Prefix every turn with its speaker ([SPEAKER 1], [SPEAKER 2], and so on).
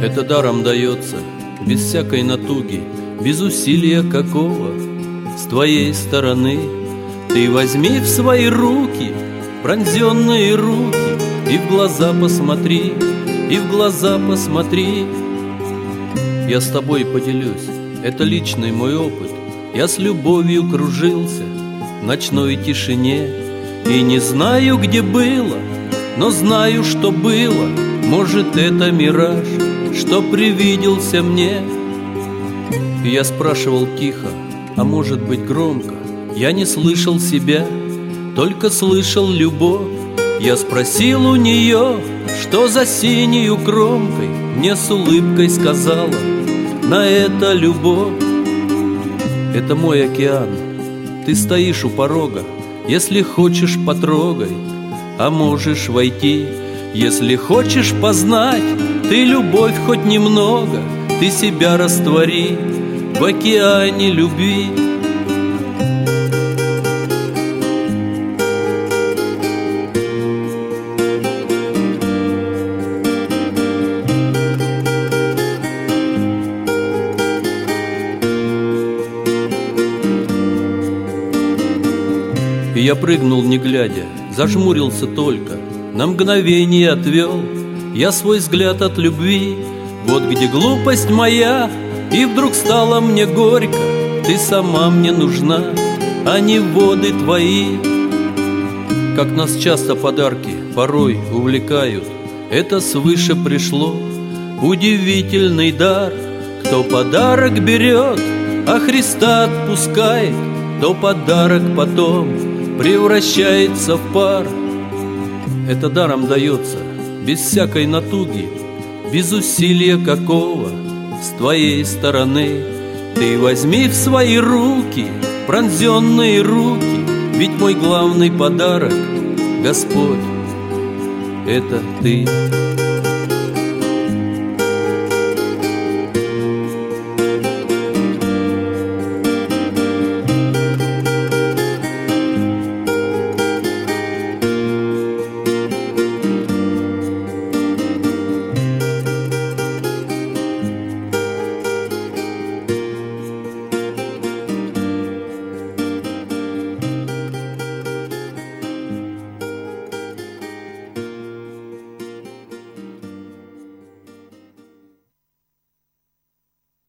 [SPEAKER 1] Это даром дается, без всякой натуги, без усилия какого. С твоей стороны ты возьми в свои руки, пронзенные руки, и в глаза посмотри, и в глаза посмотри. Я с тобой поделюсь, это личный мой опыт. Я с любовью кружился в ночной тишине, и не знаю, где было, но знаю, что было. Может, это мираж, что привиделся мне. И я спрашивал тихо, а может быть громко. Я не слышал себя, только слышал любовь. Я спросил у нее, что за синею кромкой. Мне с улыбкой сказала, на это любовь. Это мой океан, ты стоишь у порога. Если хочешь, потрогай, а можешь войти. Если хочешь познать ты любовь хоть немного, ты себя раствори в океане любви. И я прыгнул не глядя, зажмурился только, на мгновение отвел я свой взгляд от любви. Вот где глупость моя, и вдруг стало мне горько. Ты сама мне нужна, а не воды твои. Как нас часто подарки порой увлекают, это свыше пришло удивительный дар. Кто подарок берет, а Христа отпускает, то подарок потом превращается в пар. Это даром дается, без всякой натуги, без усилия какого. С твоей стороны ты возьми в свои руки, пронзенные руки, ведь мой главный подарок, Господь, это ты.